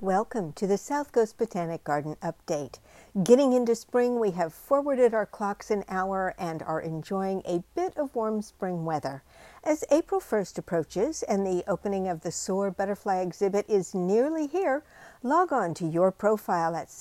Welcome to the South Coast Botanic Garden Update. Getting into spring, we have forwarded our clocks an hour and are enjoying a bit of warm spring weather. As April 1st approaches and the opening of the Soar Butterfly exhibit is nearly here, log on to your profile at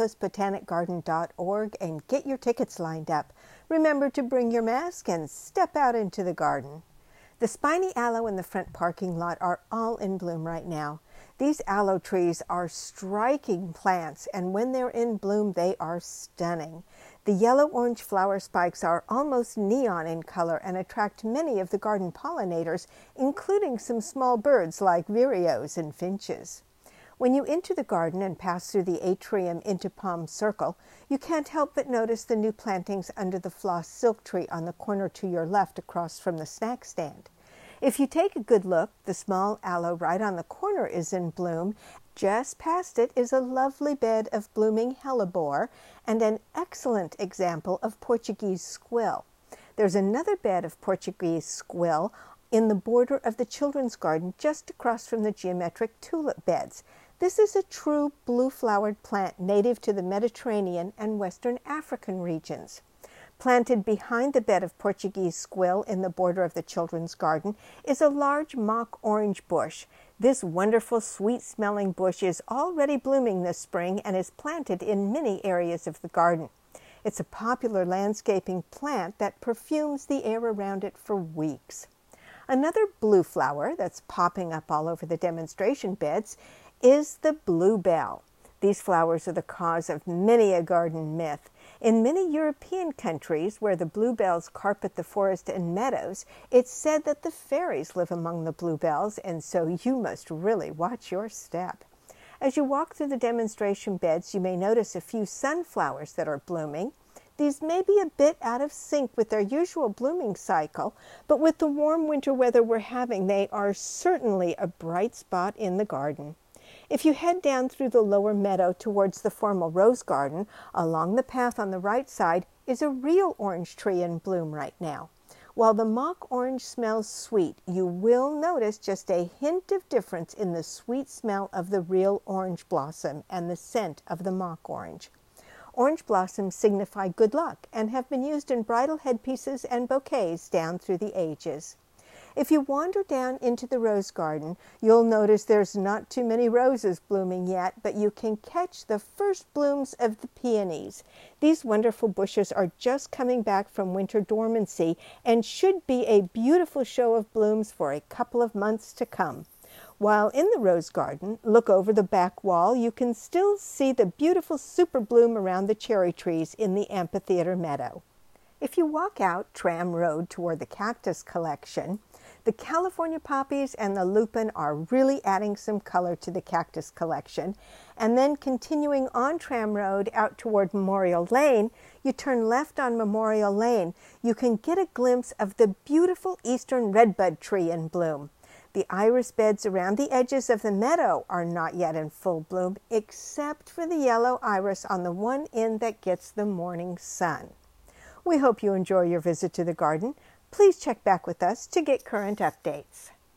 southcoastbotanicgarden.org and get your tickets lined up. Remember to bring your mask and step out into the garden. The spiny aloe in the front parking lot are all in bloom right now. These aloe trees are striking plants, and when they're in bloom, they are stunning. The yellow-orange flower spikes are almost neon in color and attract many of the garden pollinators, including some small birds like vireos and finches. When you enter the garden and pass through the atrium into Palm Circle, you can't help but notice the new plantings under the floss silk tree on the corner to your left across from the snack stand. If you take a good look, the small aloe right on the corner is in bloom. Just past it is a lovely bed of blooming hellebore and an excellent example of Portuguese squill. There's another bed of Portuguese squill in the border of the children's garden just across from the geometric tulip beds. This is a true blue-flowered plant native to the Mediterranean and Western African regions. Planted behind the bed of Portuguese squill in the border of the children's garden is a large mock orange bush. This wonderful sweet-smelling bush is already blooming this spring and is planted in many areas of the garden. It's a popular landscaping plant that perfumes the air around it for weeks. Another blue flower that's popping up all over the demonstration beds is the bluebell. These flowers are the cause of many a garden myth. In many European countries where the bluebells carpet the forest and meadows, it's said that the fairies live among the bluebells, and so you must really watch your step. As you walk through the demonstration beds, you may notice a few sunflowers that are blooming. These may be a bit out of sync with their usual blooming cycle, but with the warm winter weather we're having, they are certainly a bright spot in the garden. If you head down through the lower meadow towards the formal rose garden, along the path on the right side is a real orange tree in bloom right now. While the mock orange smells sweet, you will notice just a hint of difference in the sweet smell of the real orange blossom and the scent of the mock orange. Orange blossoms signify good luck and have been used in bridal headpieces and bouquets down through the ages. If you wander down into the rose garden, you'll notice there's not too many roses blooming yet, but you can catch the first blooms of the peonies. These wonderful bushes are just coming back from winter dormancy and should be a beautiful show of blooms for a couple of months to come. While in the rose garden, look over the back wall, you can still see the beautiful super bloom around the cherry trees in the amphitheater meadow. If you walk out Tram Road toward the cactus collection, the California poppies and the lupin are really adding some color to the cactus collection. And then continuing on Tram Road out toward Memorial Lane, you turn left on Memorial Lane. You can get a glimpse of the beautiful eastern redbud tree in bloom. The iris beds around the edges of the meadow are not yet in full bloom, except for the yellow iris on the one end that gets the morning sun. We hope you enjoy your visit to the garden. Please check back with us to get current updates.